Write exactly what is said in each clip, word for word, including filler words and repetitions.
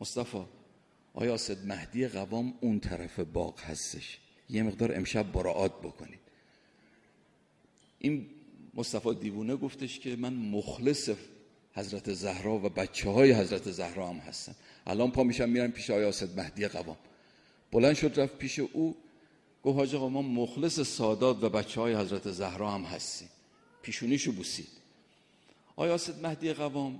مصطفی آیا اسد مهدی قوام اون طرف باغ هستش، یه مقدار امشب مراعات بکنید. این مصطفی دیوونه گفتش که من مخلص حضرت زهرا و بچه های حضرت زهرا هم هستم، الان پا میشم میرم پیش آیا اسد مهدی قوام. بلند شد رفت پیش او، گفت حاج آقا ما مخلص سادات و بچه های حضرت زهرا هم هستیم. پیشونیشو بوسید. آیا اسد مهدی قوام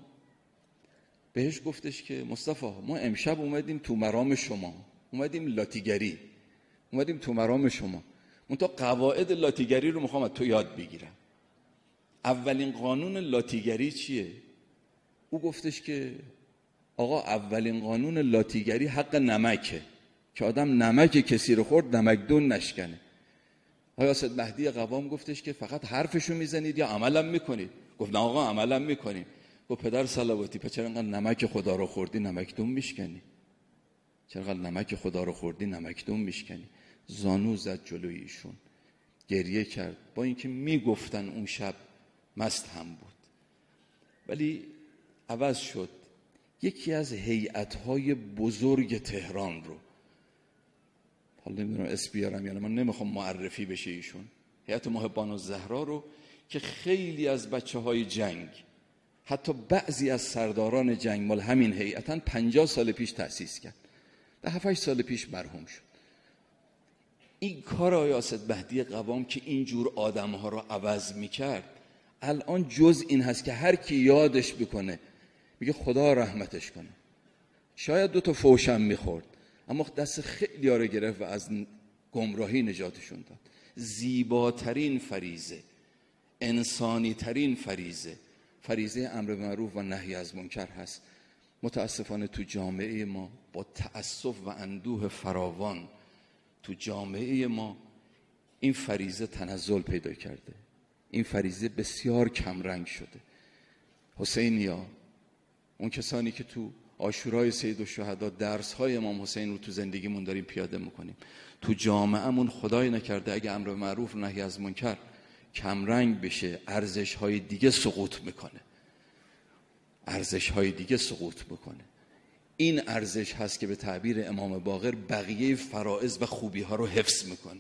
بهش گفتش که مصطفی ما امشب اومدیم تو مرام شما، اومدیم لاتیگری، اومدیم تو مرام شما، من تا قواعد لاتیگری رو میخوام از تو یاد بگیرم. اولین قانون لاتیگری چیه؟ او گفتش که آقا اولین قانون لاتیگری حق نمکه، که آدم نمک کسی رو خورد نمکدون نشکنه. آیا اسد مهدی قوام گفتش که فقط حرفشو میزنید یا عملم میکنید؟ گفت نه آقا عملم میکنیم. گفت پدر صلواتی پس چرا انقدر نمک خدا رو خوردی نمکدون میشکنی؟ چرا انقدر نمک خدا رو خوردی نمکدون میشکنی؟ زانو زد جلوی ایشون، گریه کرد، با اینکه میگفتن اون شب مست هم بود. ولی عوض شد. یکی از هیئت‌های بزرگ تهران رو، حالا نمیدونم اسم بیارم یعنی من نمیخوام معرفی بشه ایشون، هیئت محبان الزهرا رو که خیلی از بچه‌های جنگ، حتی بعضی از سرداران جنگ مال همین هیئتن، پنجاه سال پیش تأسیس کرد، ده هفت سال پیش مرحوم شد. این کار آیا اسد مهدی قوام که اینجور آدم‌ها رو عوض می‌کرد، الان جز این هست که هر کی یادش بکنه میگه خدا رحمتش کنه. شاید دو تا فوشم میخورد اما دست خیلی ها رو گرفت و از گمراهی نجاتشون داد. زیباترین فریضه، انسانی ترین فریضه، فریضه امر معروف و نهی از منکر هست. متاسفانه تو جامعه ما با تأسف و اندوه فراوان تو جامعه ما این فریضه تنزل پیدا کرده، این فریضه بسیار کمرنگ شده. حسینیا، اون کسانی که تو عاشورای سید الشهدا درس‌های امام حسین رو تو زندگیمون داریم پیاده میکنیم، تو جامعهمون خدای نکرده اگه امر معروف و نهی از منکر کمرنگ بشه، ارزش‌های دیگه سقوط میکنه، ارزش‌های دیگه سقوط میکنه. این ارزش هست که به تعبیر امام باقر بقیه فرائض و خوبی‌ها رو حفظ میکنه.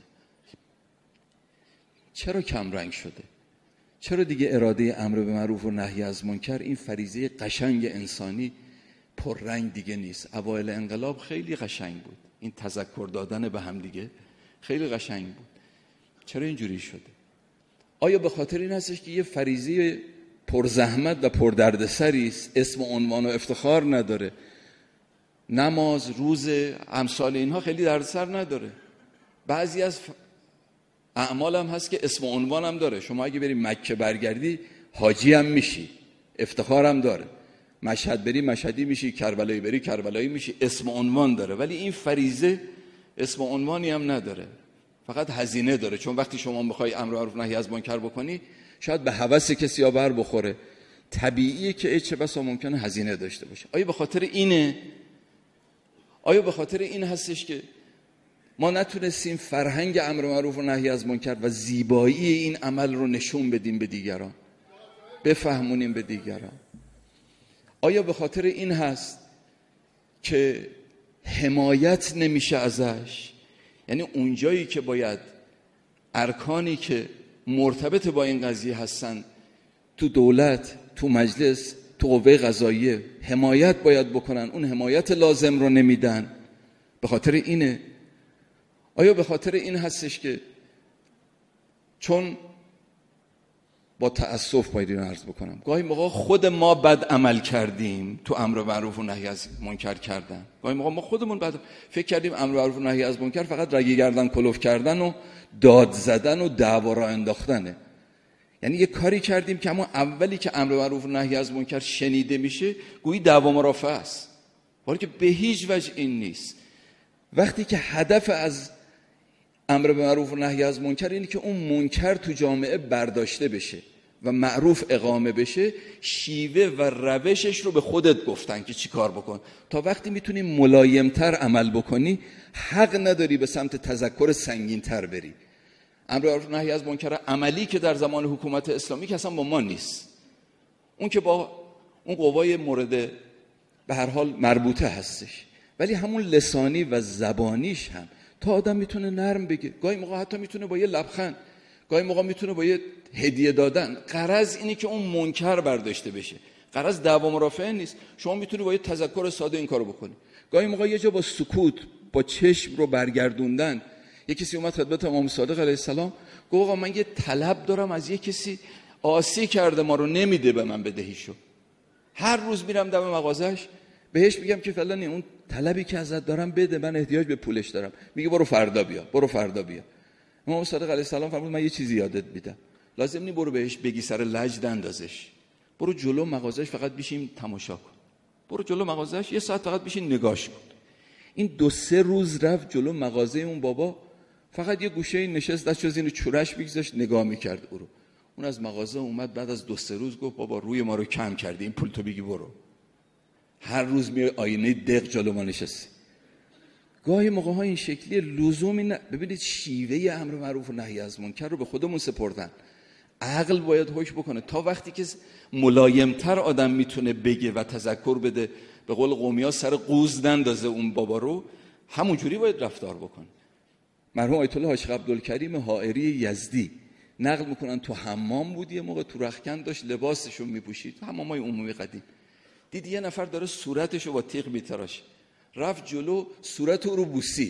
چرا کمرنگ شده؟ چرا دیگه اراده امر به معروف و نهی از منکر، این فریضه قشنگ انسانی، پررنگ دیگه نیست؟ اوایل انقلاب خیلی قشنگ بود، این تذکر دادن به هم دیگه خیلی قشنگ بود. چرا اینجوری شده؟ آیا به خاطر این هستش که یه فریضه پرزحمت و پردردسری است، اسم و عنوان و افتخار نداره؟ نماز، روزه، امثال اینها خیلی دردسر نداره. بعضی از اعمال هم هست که اسم و عنوان هم داره. شما اگه بری مکه برگردی حاجی هم میشی، افتخار هم داره. مشهد بری مشهدی میشی، کربلایی بری کربلایی میشی، اسم و عنوان داره. ولی این فریضه اسم و عنوانی هم نداره، فقط هزینه داره. چون وقتی شما میخوای امر معروف نهی از منکر بکنی، شاید به هوس کسی ها بر بخوره، طبیعیه که چه بسا ممکنه هزینه داشته باشه. آیا به خاطر اینه؟ آیا به خاطر این هستش که ما نتونستیم فرهنگ امر معروف و نهی از منکر و زیبایی این عمل رو نشون بدیم به دیگران، بفهمونیم به دیگران؟ آیا به خاطر این هست که حمایت نمیشه ازش؟ یعنی اونجایی که باید ارکانی که مرتبط با این قضیه هستن تو دولت، تو مجلس، تو قوه قضاییه حمایت باید بکنن، اون حمایت لازم رو نمیدن. به خاطر اینه؟ آیا به خاطر این هستش که چون با تأسف باید این عرض بکنم گاهی موقع خود ما بد عمل کردیم تو امر معروف و نهی از منکر کردن، گاهی موقع ما خودمون بد فکر کردیم امر معروف و نهی از منکر فقط رگی گردن کلوف کردن و داد زدن و دعوا را انداختنه. یعنی یه کاری کردیم که همون اولی که امر معروف و نهی از منکر شنیده میشه گویی دعوا مرافعه است، ولی که به هیچ وجه این نیست. وقتی که هدف از امر به معروف و نهی از منکر اینه که اون منکر تو جامعه برداشته بشه و معروف اقامه بشه، شیوه و روشش رو به خودت گفتن که چی کار بکن. تا وقتی میتونی ملایمتر عمل بکنی حق نداری به سمت تذکر سنگینتر بری. امر به معروف و نهی از منکر عملی که در زمان حکومت اسلامی که اصلا با ما نیست، اون که با اون قوای مورد به هر حال مربوطه هستش، ولی همون لسانی و زبانیش هم تا آدم میتونه نرم بگه، گاهی موقع حتی میتونه با یه لبخند، گاهی موقع میتونه با یه هدیه دادن. غرض اینه که اون منکر برداشته بشه، غرض دعوا مرافعه نیست. شما میتونی با یه تذکر ساده این کارو بکنی. گاهی موقع یه جا با سکوت، با چشم رو برگردوندن. یه کسی اومد خدمت امام صادق علیه السلام گفت آقا من یه طلب دارم از یه کسی، آسی کرده ما رو، نمیده به من بدهیشو. هر روز میرم دم مغازش بهش میگم که فلان اون طلبی که ازت دارم بده، من احتیاج به پولش دارم. میگه برو فردا بیا، برو فردا بیا. امام صادق علیه السلام فرمود من یه چیزی یادت میدم، لازم نی برو بهش بگی سر لجد اندازش، برو جلو مغازش فقط بشین تماشا کن، برو جلو مغازش یه ساعت فقط بشین نگاش کن. این دو سه روز رفت جلو مغازه اون بابا، فقط یه گوشه نشست، دستشو زیر چورش میگذاشت نگاه میکرد او رو. اون از مغازه اومد بعد از دو سه روز گفت بابا روی ما رو کم کردی، این پول تو بگی برو. هر روز میای آینه دق جلو ما نشستی. گاهی موقع ها این شکلی لزومی نه. ببینید شیوه امر معروف و نهی از منکر رو به خودمون سپردن. عقل باید حکم بکنه. تا وقتی که ملایمتر آدم میتونه بگه و تذکر بده، به قول قومی‌ها سر قوز نندازه اون بابا رو، همونجوری باید رفتار بکنه. مرحوم آیت الله حاج عبدالکریم حائری یزدی نقل میکنن تو حمام بود، یه موقع تو رختکن داشت لباسشو میپوشید، تو حمامای عمومی قدیم، دید یه نفر داره صورتشو با تیغ میتراشه، رفت جلو صورت او رو بوسید.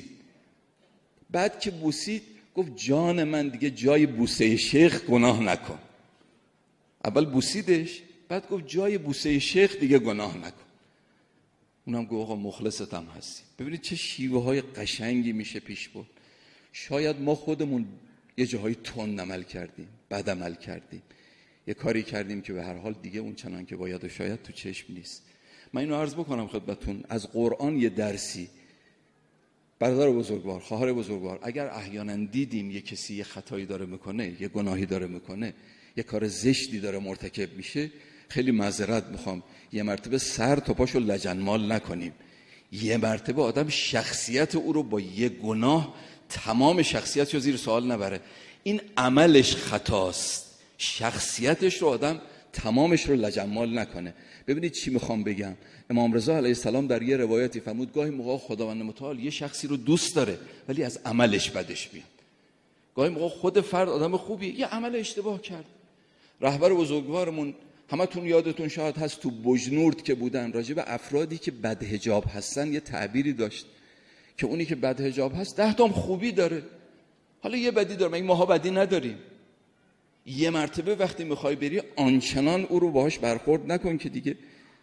بعد که بوسید گفت جان من دیگه جای بوسه شیخ گناه نکن. اول بوسیدش، بعد گفت جای بوسه شیخ دیگه گناه نکن. اونم گفت آقا مخلصتم هستی. ببینید چه شیوه های قشنگی میشه پیش برد. شاید ما خودمون یه جاهای تند عمل کردیم، بد عمل کردیم، یه کاری کردیم که به هر حال دیگه اون چنان که باید و شاید تو چشم نیست. من اینو عرض بکنم خدمتتون، از قرآن یه درسی. برادر بزرگوار، خواهر بزرگوار، اگر احیانا دیدیم یه کسی یه خطایی داره میکنه، یه گناهی داره میکنه، یه کار زشتی داره مرتکب میشه، خیلی معذرت میخوام، یه مرتبه سر تا پاشو لجنمال نکنیم. یه مرتبه آدم شخصیت او رو با یه گناه تمام شخصیتشو زیر سوال نبره. این عملش خطاست، شخصیتش رو آدم تمامش رو لجنمال نکنه. ببینید چی میخوام بگم. امام رضا علیه السلام در یه روایتی فرمود گاهی موقع خداوند متعال یه شخصی رو دوست داره ولی از عملش بدش میاد. گاهی موقع خود فرد آدم خوبیه، یه عمل اشتباه کرد. رهبر بزرگوارمون همتون یادتون شاید هست تو بجنورد که بودن، راجع به افرادی که بدحجاب هستن یه تعبیری داشت که اونی که بدحجاب هست ده تام خوبی داره، حالا یه بدی داره، این ماها بدی نداریم. یه مرتبه وقتی میخوای بری آنچنان او رو باهاش برخورد نکن که دیگه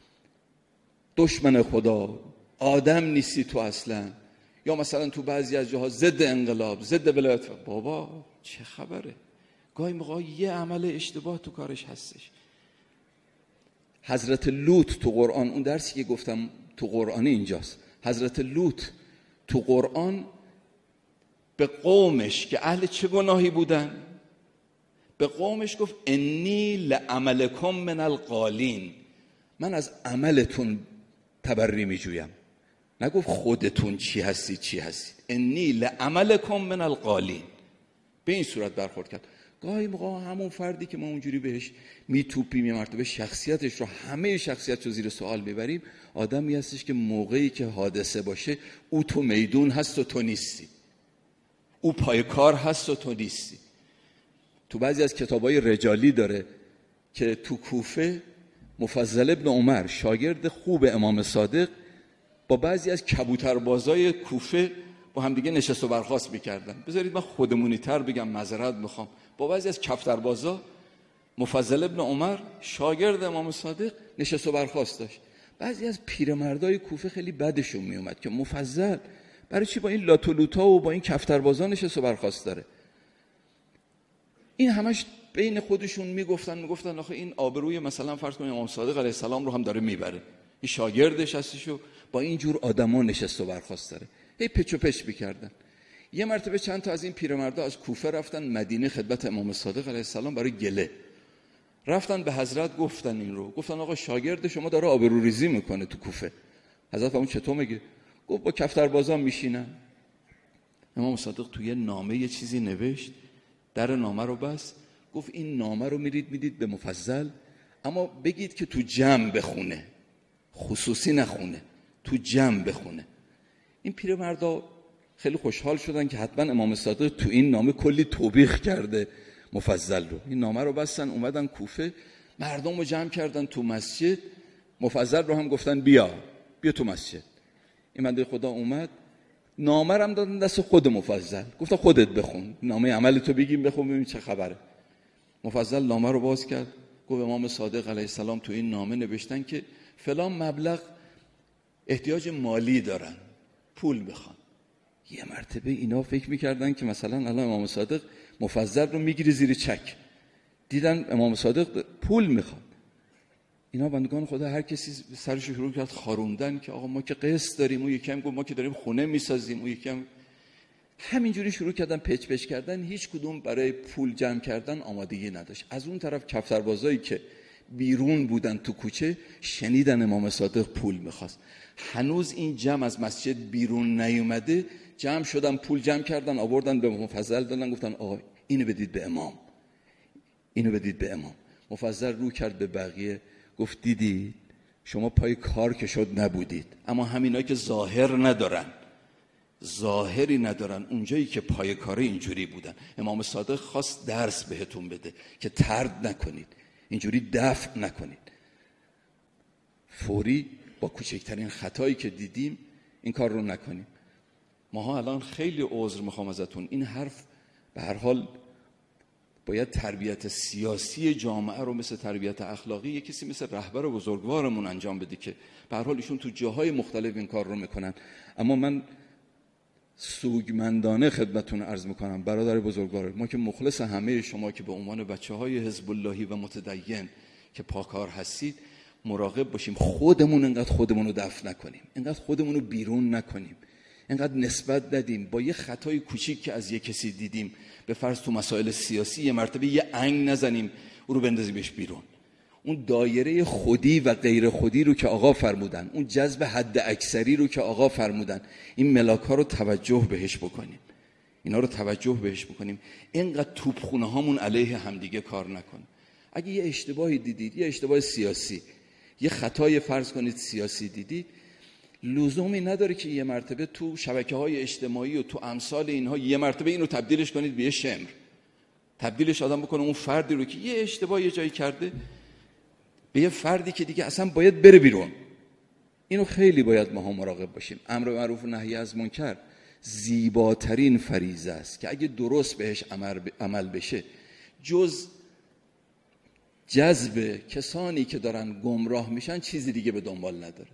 دشمن خدا، آدم نیستی تو اصلا. یا مثلا تو بعضی از جاها ضد انقلاب، ضد ولایت. بابا چه خبره؟ گاهی موقع یه عمل اشتباه تو کارش هستش. حضرت لوط تو قرآن، اون درسی که گفتم تو قرآن اینجاست، حضرت لوط تو قرآن به قومش که اهل چه گناهی بودن، به قومش گفت انی لعملکم من القالین، من از عملتون تبری می جویم. نگفت خودتون چی هستید چی هستید، انی لعملکم من القالین. به این صورت برخورد کرد. گاهی موقع همون فردی که ما اونجوری بهش میتوپیم یه مرتبه شخصیتش رو، همه شخصیتش رو زیر سوال میبریم، آدمی هستش که موقعی که حادثه باشه او تو میدون هست و تو نیستی، او پای کار هست و تو نیستی. تو بعضی از کتابای رجالی داره که تو کوفه مفضل ابن عمر شاگرد خوب امام صادق با بعضی از کبوتربازای کوفه با هم دیگه نشست و برخاست میکردن. بذارید من خودمونی تر بگم، معذرت میخوام، با بعضی از کفتربازا مفضل ابن عمر شاگرد امام صادق نشست و برخاست داشت. بعضی از پیرمردای کوفه خیلی بدشون میومد که مفضل برای چی با این لاتولوتا و با این کفتربازا نشست و برخاست داره. این همش بین خودشون میگفتن میگفتن آخه این آبروی مثلا فرض کنید امام صادق علیه السلام رو هم داره میبره، این شاگردش هستش و با این جور آدما نشست و برخاست داره. هی پچ و پچ میکردن. یه مرتبه چند تا از این پیرمردا از کوفه رفتن مدینه خدمت امام صادق علیه السلام برای گله. رفتن به حضرت گفتن این رو، گفتن آقا شاگرد شما داره آبروریزی میکنه تو کوفه. حضرت اون چطور میگه؟ گفت با کفتربازان میشینن. امام صادق توی نامه یه چیزی نوشت، در نامه رو بس، گفت این نامه رو میرید میدید به مفضل، اما بگید که تو جمع بخونه، خصوصی نخونه، تو جمع بخونه. این پیرمردا خیلی خوشحال شدن که حتما امام صادق تو این نامه کلی توبیخ کرده مفضل رو. این نامه رو بستن اومدن کوفه، مردم رو جمع کردن تو مسجد، مفضل رو هم گفتن بیا بیا تو مسجد. این بنده خدا اومد، نامه رو هم دادن دست خود مفضل، گفتن خودت بخون، نامه عمل تو بگیم بخون ببین چه خبره. مفضل نامه رو باز کرد، گفت امام صادق علیه السلام تو این نامه نوشتن که فلان مبلغ احتیاج مالی دارن، پول بخوان. یه مرتبه اینا فکر میکردن که مثلا الان امام صادق مفضل رو میگیره زیر چک، دیدن امام صادق پول میخواد. اینا بندگان خدا هر کسی سرش رو شروع کرد خاروندن که آقا ما که قسط داریم، اون یکی هم گفت ما که داریم خونه میسازیم، اون یکی هم همینجوری شروع کردن پچ پچ کردن. هیچ کدوم برای پول جمع کردن آمادگی نداشت. از اون طرف کفتربازایی که بیرون بودن تو کوچه شنیدن امام صادق پول میخواست. هنوز این جمع از مسجد بیرون نیومده، جمع شدن پول جمع کردن آوردن به مفضل دادن، گفتن آقا اینو بدید به امام، اینو بدید به امام. مفضل رو کرد به بقیه گفت دیدید شما پای کار که شد نبودید، اما همینایی که ظاهر ندارن، ظاهری ندارن، اونجایی که پای کاره اینجوری بودن. امام صادق خواست درس بهتون بده که طرد نکنید، اینجوری دفع نکنید. فوری با کوچکترین خطایی که دیدیم این کار رو نکنیم. ماها الان خیلی عذر میخوام ازتون، این حرف به هر حال باید تربیت سیاسی جامعه رو مثل تربیت اخلاقی یک کسی مثل رهبر بزرگوارمون انجام بده که به هر حال ایشون تو جاهای مختلف این کار رو میکنن. اما من سوگمندانه خدمتتون عرض میکنم برادر بزرگوار، ما که مخلص همه شما که به عنوان بچه‌های حزب اللهی و متدین که پاکار هستید مراقب باشیم، خودمون انقدر خودمون رو دفع نکنیم، انقدر خودمون رو بیرون نکنیم، انقدر نسبت ندیم با یه خطای کوچیک که از یه کسی دیدیم، به فرض تو مسائل سیاسی یه مرتبه یه انگ نزنیم او رو بندازیمش بیرون. اون دایره خودی و غیر خودی رو که آقا فرمودن، اون جذب حد اکثری رو که آقا فرمودن، این ملاک ها رو توجه بهش بکنیم، اینا رو توجه بهش بکنیم. اینقدر توپخونه هامون علیه همدیگه کار نکنه. اگه یه اشتباهی دیدید، یه اشتباه سیاسی، یه خطای فرض کنید سیاسی دیدید، لزومی نداره که یه مرتبه تو شبکه‌های اجتماعی و تو امثال اینها یه مرتبه اینو تبدیلش کنید به یه شمر، تبدیلش آدم بکنه اون فردی رو که یه اشتباه یه جایی کرده به یه فردی که دیگه اصلا باید بره بیرون. اینو خیلی باید ما هم مراقب باشیم. امر معروف و نهی از منکر زیباترین فریضه است که اگه درست بهش عمل بشه جز جذب کسانی که دارن گمراه میشن چیزی دیگه به دنبال نداره.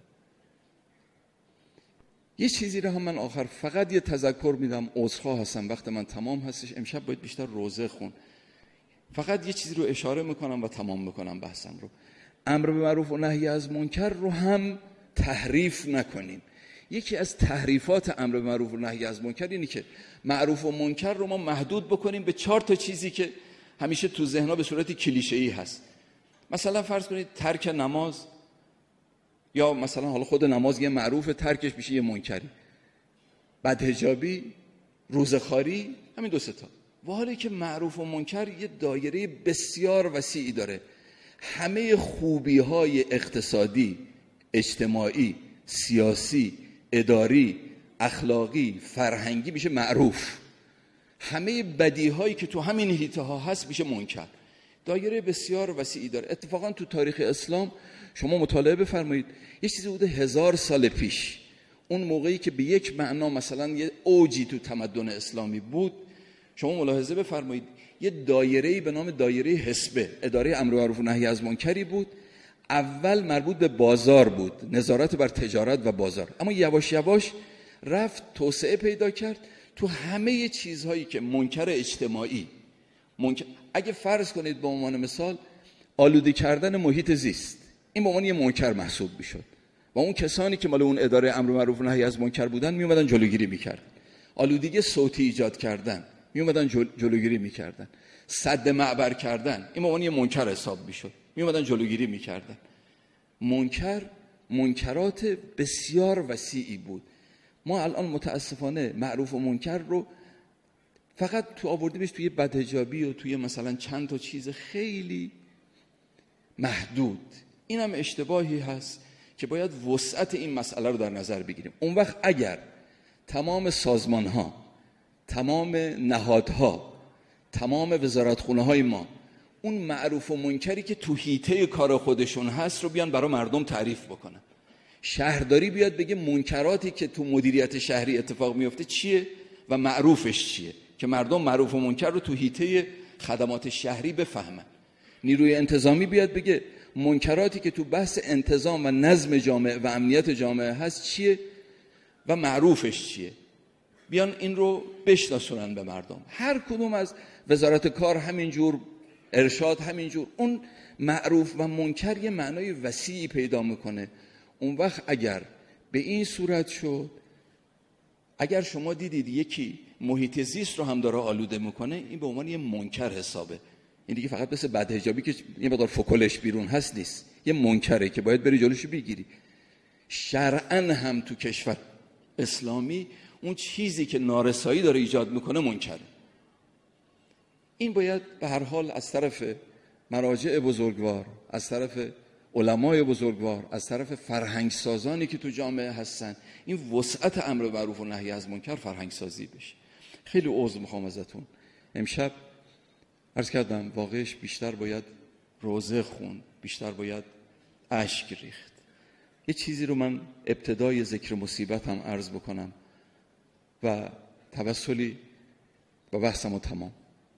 یه چیزی رو هم من آخر فقط یه تذکر میدم، عذرخواه هستم وقت من تمام هستش، امشب باید بیشتر روزه خون. فقط یه چیزی رو اشاره میکنم و تمام میکنم بحثم رو. امر به معروف و نهی از منکر رو هم تحریف نکنیم. یکی از تحریفات امر به معروف و نهی از منکر اینه که معروف و منکر رو ما محدود بکنیم به چهار تا چیزی که همیشه تو ذهن‌ها به صورت کلیشه‌ای هست. مثلا فرض کنید ترک نماز، یا مثلا حالا خود نماز یه معروف، ترکش میشه یه منکری، بدحجابی، روزخواری، همین دو سه تا. و حالی که معروف و منکر یه دایره بسیار وسیعی داره، همه خوبی‌های اقتصادی، اجتماعی، سیاسی، اداری، اخلاقی، فرهنگی میشه معروف، همه بدیهایی که تو همین حیطه ها هست میشه منکر. دایره بسیار وسیعی داره. اتفاقا تو تاریخ اسلام شما مطالعه بفرمایید، یه چیزی بوده هزار سال پیش، اون موقعی که به یک معنا مثلا یه اوجی تو تمدن اسلامی بود، شما ملاحظه بفرمایید یه دایره‌ای به نام دایره حسبه، اداره امر معروف و نهی از منکری بود. اول مربوط به بازار بود، نظارت بر تجارت و بازار، اما یواش یواش رفت توسعه پیدا کرد تو همه چیزهایی که منکر اجتماعی، منکر... اگه فرض کنید به عنوان مثال آلوده کردن محیط زیست، این به عنوان یه منکر محسوب میشد و اون کسانی که مال اون اداره امر معروف و نهی از منکر بودن می اومدن جلوگیری میکردن. آلودگی صوتی ایجاد کردن، می اومدن جل... جلوگیری میکردن. سد معبر کردن، این به عنوان یه منکر حساب میشد، می اومدن جلوگیری میکردن. منکر منکرات بسیار وسیعی بود. ما الان متاسفانه معروف و منکر رو فقط تو آوردیمش توی بدحجابی و توی مثلا چند تا چیز خیلی محدود. این هم اشتباهی هست که باید وسعت این مسئله رو در نظر بگیریم. اون وقت اگر تمام سازمان ها، تمام نهادها، تمام وزارتخونه های ما اون معروف و منکری که تو حیطه کار خودشون هست رو بیان برای مردم تعریف بکنن، شهرداری بیاد بگه منکراتی که تو مدیریت شهری اتفاق میفته چیه و معروفش چیه، که مردم معروف و منکر رو تو حیطه خدمات شهری بفهمن. نیروی انتظامی بیاد بگه منکراتی که تو بحث انتظام و نظم جامعه و امنیت جامعه هست چیه و معروفش چیه، بیان این رو بشناسونن به مردم. هر کدوم از وزارت کار همینجور، ارشاد همینجور، اون معروف و منکر یه معنای وسیعی پیدا میکنه. اون وقت اگر به این صورت شد، اگر شما دیدید یکی محیط زیست رو هم داره آلوده میکنه، این به عنوان یه منکر حسابه. این دیگه فقط مثل بدحجابی که یه مقدار فکلش بیرون هست نیست، یه منکره که باید بری جلوشو بگیری. شرعاً هم تو کشور اسلامی اون چیزی که نارسایی داره ایجاد میکنه منکره. این باید به هر حال از طرف مراجع بزرگوار، از طرف علمای بزرگوار، از طرف فرهنگ سازانی که تو جامعه هستن، این وسعت امر معروف و نهی از منکر فرهنگ سازی بشه. خیلی عذر میخوام ازتون. امشب عرض کردم واقعش بیشتر باید روزه خوند، بیشتر باید اشک ریخت. یه چیزی رو من ابتدای ذکر مصیبت هم عرض بکنم و توسلی با بحثم تمام.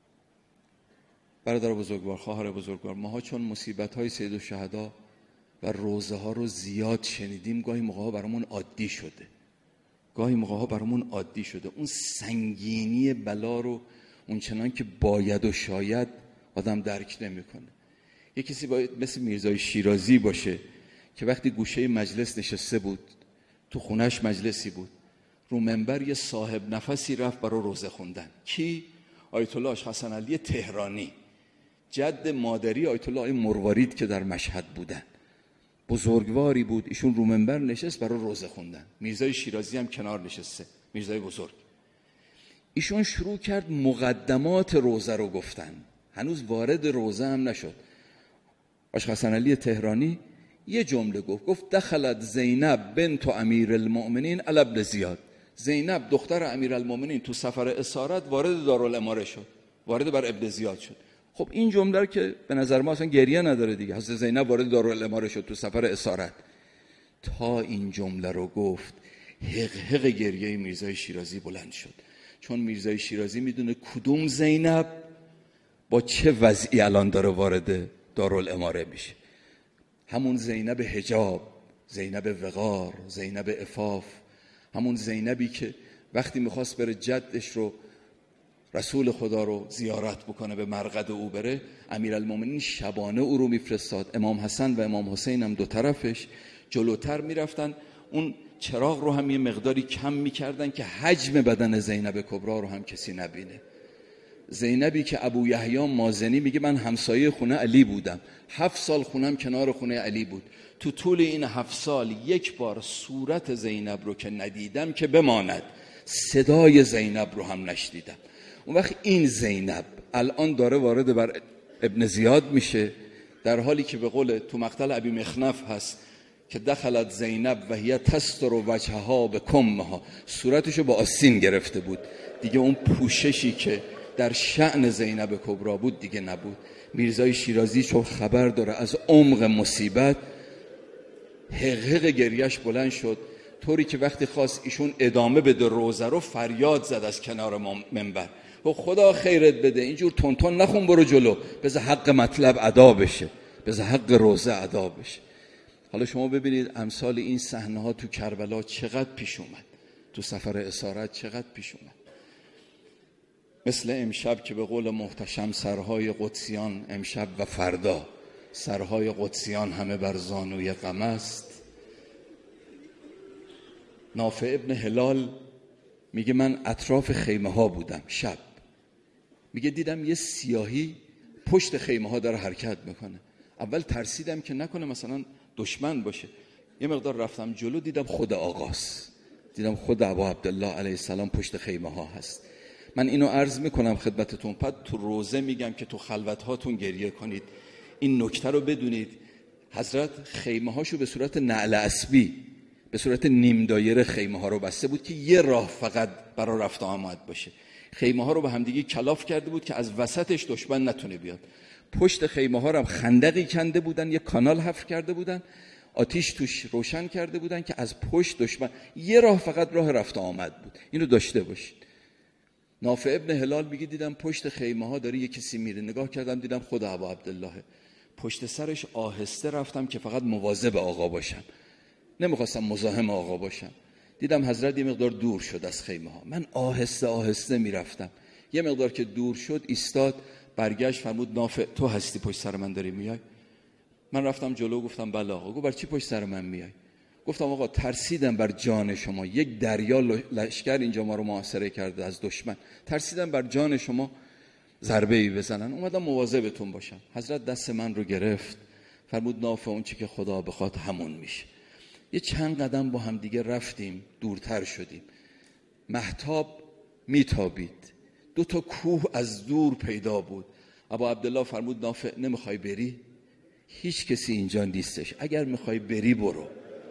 برادر بزرگوار، خواهر بزرگوار، ماها چون مصیبت های سید الشهدا و روزه ها رو زیاد شنیدیم، گاهی موقع ها برامون عادی شده. گاهی موقع ها برامون عادی شده. اون سنگینی بلا رو اون چنان که باید و شاید آدم درک نمیکنه. یه کسی باید مثل میرزای شیرازی باشه که وقتی گوشه مجلس نشسته بود، تو خونش مجلسی بود، رو منبر یه صاحب نفسی رفت برای روزه خوندن. کی؟ آیت الله حسن علی تهرانی، جد مادری آیت الله مروارید که در مشهد بودن. بزرگواری بود، ایشون رو منبر نشست برای روزه خوندن. میرزای شیرازی هم کنار نشسته، میرزای بزرگ. ایشون شروع کرد مقدمات روزه رو گفتن، هنوز وارد روزه هم نشد. آش حسن علی تهرانی یه جمله گفت، گفت دخلت زینب بنت امیر المؤمنین علی ابن زیاد. زینب دختر امیر المؤمنین تو سفر اسارت وارد دارالاماره شد، وارد بر ابن زیاد شد. خب این جمله که به نظر ما اصلا گریه نداره دیگه، حضرت زینب وارد دارالاماره شد تو سفر اسارت. تا این جمله رو گفت حق حق گریه میرزای شیرازی بلند شد، چون میرزای شیرازی میدونه کدوم زینب با چه وضعی الان داره وارد دارالاماره میشه. همون زینب حجاب، زینب وقار، زینب عفاف، همون زینبی که وقتی میخواست بره جدش رو، رسول خدا رو زیارت بکنه، به مرقد او بره، امیرالمومنین شبانه او رو میفرستاد. امام حسن و امام حسین هم دو طرفش جلوتر میرفتن، اون چراغ رو هم یه مقداری کم میکردن که حجم بدن زینب کبرا رو هم کسی نبینه. زینبی که ابو یحیی مازنی میگه من همسایه خونه علی بودم، هفت سال خونم کنار خونه علی بود، تو طول این هفت سال یک بار صورت زینب رو که ندیدم که بماند، صدای زینب رو هم نشنیدم. اون وقت این زینب الان داره وارد بر ابن زیاد میشه، در حالی که به قول تو مقتل ابی مخنف هست که دخلت زینب و هی تستر وجهها به کمها، صورتشو با آستین گرفته بود دیگه، اون پوششی که در شأن زینب کبرا بود دیگه نبود. میرزای شیرازی چون خبر داره از عمق مصیبت، حقیق گریش بلند شد، طوری که وقتی خواست ایشون ادامه بده روزه رو، فریاد زد از کنار منبر، و خدا خیرت بده اینجور تون تون نخون، برو جلو، بذار حق مطلب ادا بشه، بذار حق روزه ادا بشه. حالا شما ببینید امثال این صحنه ها تو کربلا چقدر پیش اومد، تو سفر اسارت چقدر پیش اومد. مثل امشب که به قول محتشم سرهای قدسیان امشب و فردا، سرهای قدسیان همه بر زانوی غم است. نافع ابن هلال میگه من اطراف خیمه ها بودم شب، میگه دیدم یه سیاهی پشت خیمه ها داره حرکت میکنه. اول ترسیدم که نکنه مثلا دشمن باشه، یه مقدار رفتم جلو، دیدم خود آقاست، دیدم خود ابا عبدالله علیه السلام پشت خیمه ها هست. من اینو عرض میکنم خدمتتون، بعد تو روزه میگم که تو خلوت هاتون گریه کنید. این نکته رو بدونید، حضرت خیمه هاشو به صورت نعل اسبی، به صورت نیم دایره خیمه ها رو بسته بود که یه راه فقط برای رفت آمد باشه. خیمه ها رو به همدیگه کلاف کرده بود که از وسطش دشمن نتونه بیاد. پشت خیمه ها رو هم خندقی کنده بودن، یه کانال حفر کرده بودن، آتیش توش روشن کرده بودن که از پشت دشمن، یه راه فقط راه رفت آمد بود. اینو داشته باشید. نافع ابن هلال میگه دیدم پشت خیمه ها داره یه کسی میره، نگاه کردم دیدم خود ابا عبدالله. پشت سرش آهسته رفتم که فقط مواظب آقا باشم، نمیخواستم مزاحم آقا باشم. دیدم حضرت یه مقدار دور شد از خیمه ها، من آهسته آهسته میرفتم. یه مقدار که دور شد ایستاد، برگشت فرمود نافع تو هستی پشت سر من داری میای؟ من رفتم جلو گفتم بله آقا. گفت بر چی پشت سر من میای؟ گفتم آقا ترسیدم بر جان شما، یک دریا لشکر اینجا ما رو محاصره کرده از دشمن، ترسیدم بر جان شما ضربه ای بزنن، اومدم مواظبتون باشم. حضرت دست من رو گرفت فرمود نافع اون چی که خدا بخواد همون میشه. یه چند قدم با هم دیگه رفتیم، دورتر شدیم. مهتاب میتابید، دو تا کوه از دور پیدا بود. ابا عبدالله فرمود نافع نمیخوای بری؟ هیچ کسی اینجا نیستش، اگر میخوای بری برو.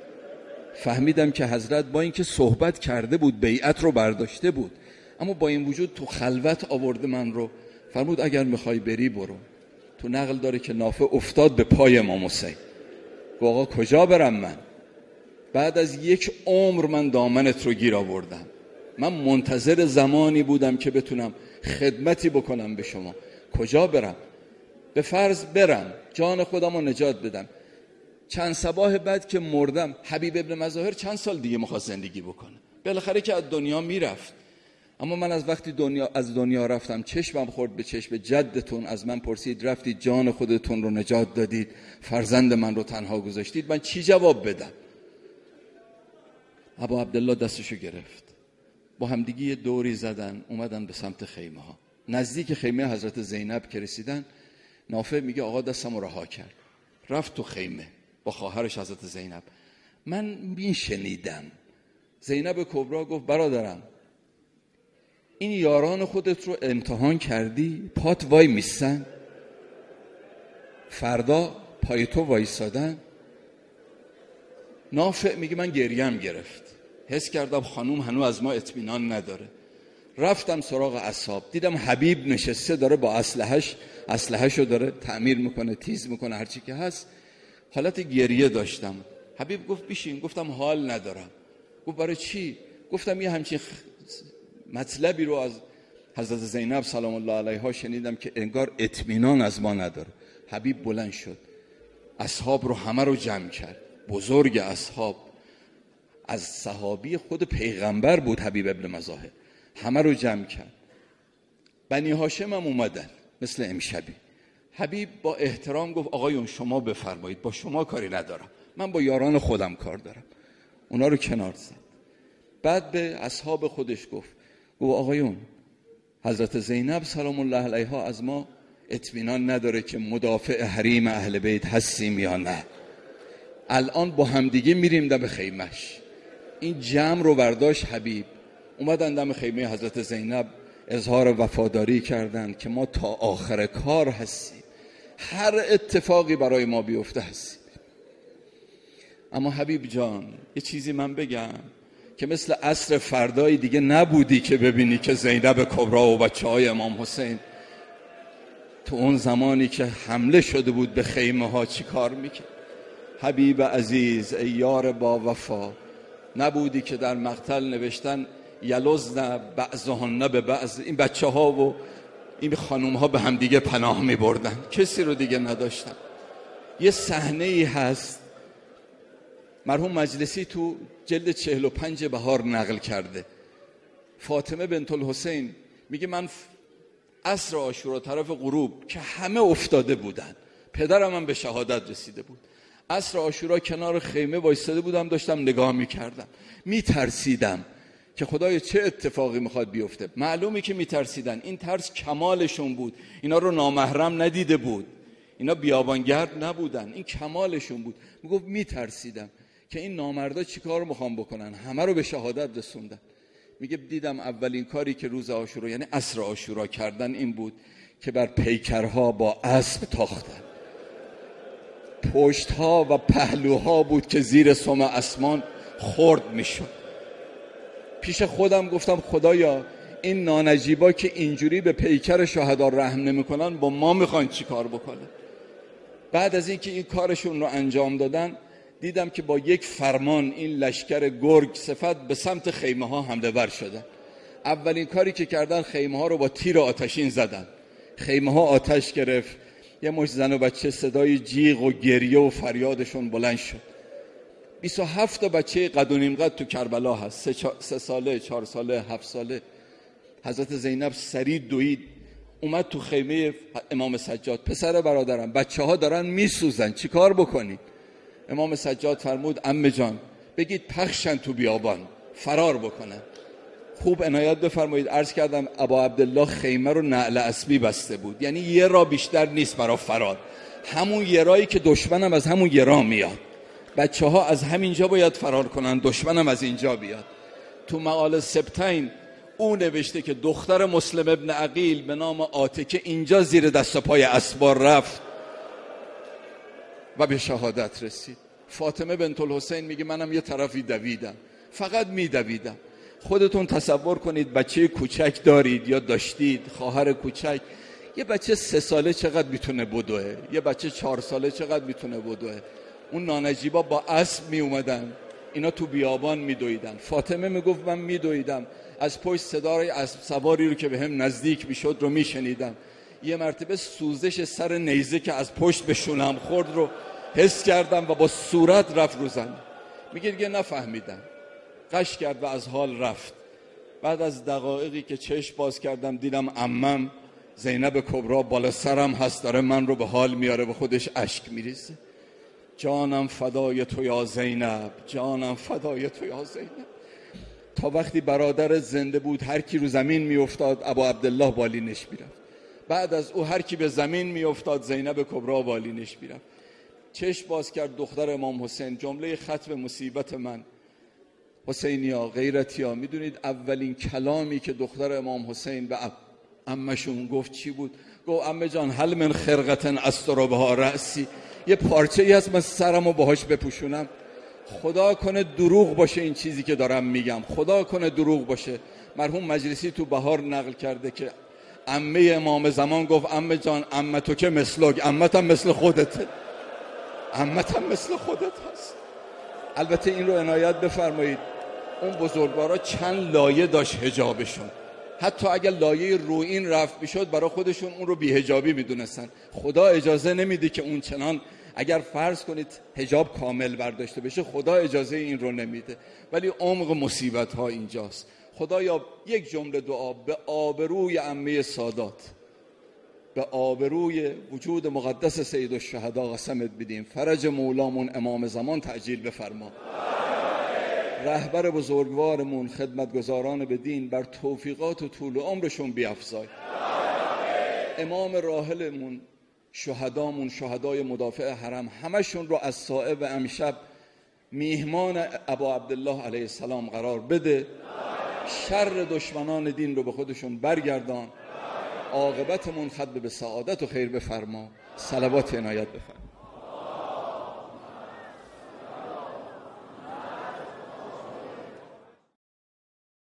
فهمیدم که حضرت با اینکه صحبت کرده بود، بیعت رو برداشته بود، اما با این وجود تو خلوت آورده من رو. فرمود اگر میخوای بری برو. تو نقل داره که نافع افتاد به پای امام حسین. گفت آقا کجا برم من؟ بعد از یک عمر من دامنت رو گیر آوردم، من منتظر زمانی بودم که بتونم خدمتی بکنم به شما، کجا برم؟ به فرض برم جان خودم رو نجات بدم. چند صباح بعد که مردم، حبیب ابن مظاهر چند سال دیگه میخواست زندگی بکنه، بالاخره که از دنیا میرفت. اما من از وقتی دنیا از دنیا رفتم چشمم خورد به چشم جدتون، از من پرسید رفتید جان خودتون رو نجات دادید، فرزند من رو تنها گذاشتید، من چی جواب بدم؟ ابا عبدالله دستشو گرفت، با همدیگه یه دوری زدن، اومدن به سمت خیمه ها. نزدیک خیمه حضرت زینب که رسیدن، نافع میگه آقا دستم رو رها کرد، رفت تو خیمه با خواهرش حضرت زینب. من میشنیدم زینب کبرا گفت برادرم این یاران خودت رو امتحان کردی؟ پات وای میستن؟ فردا پای تو وایسادن؟ نافع میگه من گریم گرفت، حس کردم خانوم هنوز از ما اطمینان نداره. رفتم سراغ اصحاب، دیدم حبیب نشسته داره با اسلحه‌اش اسلحه‌شو داره تعمیر میکنه، تیز میکنه، هر چی که هست. حالت گریه داشتم. حبیب گفت بشین. گفتم حال ندارم. گفت برای چی؟ گفتم یه همچین مطلبی رو از حضرت زینب سلام الله علیها شنیدم که انگار اطمینان از ما نداره. حبیب بلند شد، اصحاب رو همه رو جمع کرد، بزرگ اصحاب، از صحابی خود پیغمبر بود حبیب ابن مظاهر، همه رو جمع کرد. بنی هاشم هم اومدن مثل امشبی. حبیب با احترام گفت آقایون شما بفرمایید، با شما کاری ندارم، من با یاران خودم کار دارم. اونا رو کنار زد. بعد به اصحاب خودش گفت گفت آقایون حضرت زینب سلام الله علیها از ما اطمینان نداره که مدافع حریم اهل بیت هستیم یا نه. الان با همدیگه میریم دم خیمش. این جمع رو برداشت حبیب، اومدن دم خیمه حضرت زینب، اظهار وفاداری کردند که ما تا آخر کار هستیم، هر اتفاقی برای ما بیفته هستیم. اما حبیب جان یه چیزی من بگم که مثل عصر فردای دیگه نبودی که ببینی که زینب کبرا و بچه های امام حسین تو اون زمانی که حمله شده بود به خیمه ها چی کار میکرد. حبیب عزیز ای یار با وفا، نبودی که در مقتل نوشتن یلزن بعضهن به بعض، این بچه ها و این خانوم ها به هم دیگه پناه می بردن، کسی رو دیگه نداشتن. یه صحنه ای هست مرحوم مجلسی تو جلد چهل و پنج بهار نقل کرده. فاطمه بنت الحسین میگه من عصر عاشورا طرف غروب که همه افتاده بودن، پدرم هم به شهادت رسیده بود، عصر عاشورا کنار خیمه وایساده بودم، داشتم نگاه میکردم، میترسیدم که خدای چه اتفاقی میخواد بیفته. معلومی که میترسیدن، این ترس کمالشون بود، اینا رو نامحرم ندیده بود، اینا بیابانگرد نبودن، این کمالشون بود. میگفت میترسیدم که این نامردا چی کار میخوان بکنن، همه رو به شهادت رسوندن. میگه دیدم اولین کاری که روز عاشورا یعنی عصر عاشورا کردن این بود که بر پیکرها با اسب تاختن. پشتها و پهلوها بود که زیر سم اسمان خرد میشد. پیش خودم گفتم خدایا این نانجیبا که اینجوری به پیکر شهدا رحم نمیکنن با ما میخوان چی کار بکنن؟ بعد از اینکه این کارشون رو انجام دادن دیدم که با یک فرمان این لشکر گرگ صفت به سمت خیمه ها حمله ور شدن. اولین کاری که کردن خیمه ها رو با تیر آتشین زدن. خیمه ها آتش گرفت. یه مشت زن و بچه صدای جیغ و گریه و فریادشون بلند شد. بیست و هفت تا بچه قد و نیم قد تو کربلا هست، سه, چا... سه ساله، چهار ساله، هفت ساله. حضرت زینب سریع دوید اومد تو خیمه امام سجاد. پسر برادرم بچه ها دارن میسوزن، چی کار بکنی؟ امام سجاد فرمود عمه جان بگید پخشن تو بیابان فرار بکنن. خوب عنایت بفرمایید. عرض کردم ابا عبدالله خیمه رو نعل اسبی بسته بود، یعنی یه را بیشتر نیست برای فرار. همون یه رایی که دشمنم از همون یه را میاد. بچه ها از همینجا باید فرار کنن، دشمنم از اینجا بیاد. تو مقاله سبتین او نوشته که دختر مسلم ابن عقیل به نام عاتکه اینجا زیر دست و پای اسبار رفت و به شهادت رسید. فاطمه بنت الحسین میگه منم یه طرفی دویدم، فقط میدویدم. خودتون تصور کنید بچه کوچک دارید یا داشتید، خواهر کوچک، یه بچه سه ساله چقدر میتونه بدوه، یه بچه چهار ساله چقدر میتونه بدوه. اون نانجیبا با اسب می اومدن، اینا تو بیابان میدویدن. فاطمه میگفت من میدویدم، از پشت صدای اسب سواری رو که به هم نزدیک میشد رو میشنیدم. یه مرتبه سوزش سر نیزه که از پشت به شونم خورد رو حس کردم و با صورت رفت رو زمین. میگه دیگه نفهمیدم، قش کرد و از حال رفت. بعد از دقایقی که چشم باز کردم دیدم عمم زینب کبرا بالا سرم هست، داره من رو به حال میاره، به خودش اشک میریزه. جانم فدای تو یا زینب، جانم فدای تو یا زینب. تا وقتی برادر زنده بود هر کی رو زمین میافتاد ابا عبدالله بالینش میرفت. بعد از او هر کی به زمین میافتاد زینب کبرا بالینش میرفت. چشم باز کرد دختر امام حسین. جمله ختم مصیبت من حسینیا، غیرتیا، میدونید اولین کلامی که دختر امام حسین به عمشون گفت چی بود؟ گفت عمه جان هل من خرقتن استر بها رأسی، یه پارچه ای هست من سرمو باهاش بپوشونم؟ خدا کنه دروغ باشه این چیزی که دارم میگم، خدا کنه دروغ باشه. مرحوم مجلسی تو بهار نقل کرده که عمه امام زمان گفت عمه جان عمه تو که مثلک، عمتم مثل خودته، عمتم مثل خودت هست. البته این رو عنایت بفرمایید اون بزرگوارا چند لایه داشت حجابشون، حتی اگر لایه روئین رفت میشد برای خودشون اون رو بی‌حجابی میدونستن. خدا اجازه نمیده که اون چنان، اگر فرض کنید حجاب کامل برداشته بشه خدا اجازه این رو نمیده. ولی عمق مصیبت ها اینجاست. خدایا یک جمله دعا به آبروی عمه سادات، به آبروی وجود مقدس سید الشهدا قسمت بدیم فرج مولامون امام زمان تعجیل بفرما. رهبر بزرگوارمون خدمتگزاران به دین بر توفیقات و طول عمرشون بیفزای. امام راحلمون، شهدامون، شهدای مدافع حرم، همشون رو از صائب امشب میهمان ابا عبدالله علیه السلام قرار بده. شر دشمنان دین رو به خودشون برگردان. عاقبتمون ختم به سعادت و خیر بفرما. صلوات عنایت بفرما.